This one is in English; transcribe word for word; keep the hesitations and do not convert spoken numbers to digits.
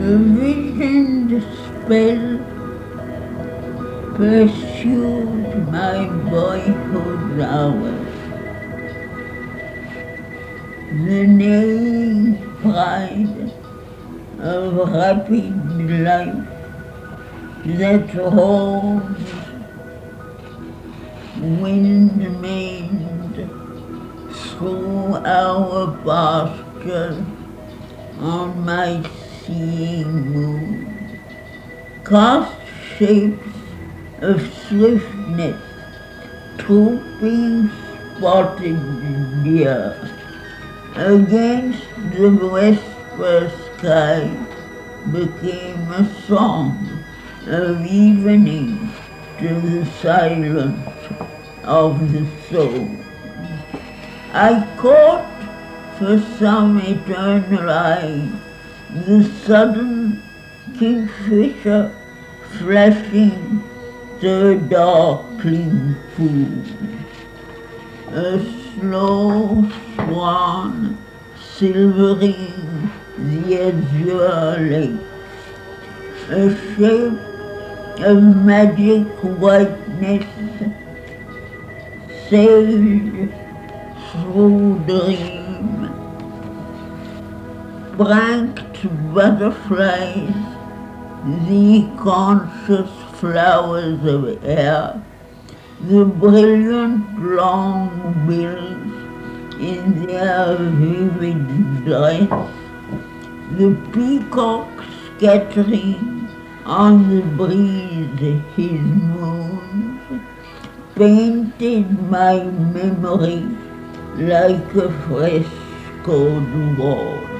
A visioned spell pursued my boyhood hours. The neighing pride of rapid life that holds wind-maned through our pastures on my seeing moon, cast shapes of swiftness, trooping spotted deer against the westward sky, became a song of evening to the silence of the soul. I caught for some eternal eye the sudden kingfisher flashing the darkling pool, a slow swan silvering the azure lake, a shape of magic whiteness sailed through dream. Pranked butterflies, the conscious flowers of air, the brilliant long bills in their vivid dress, the peacock scattering on the breeze his moons, painted my memory like a frescoed wall.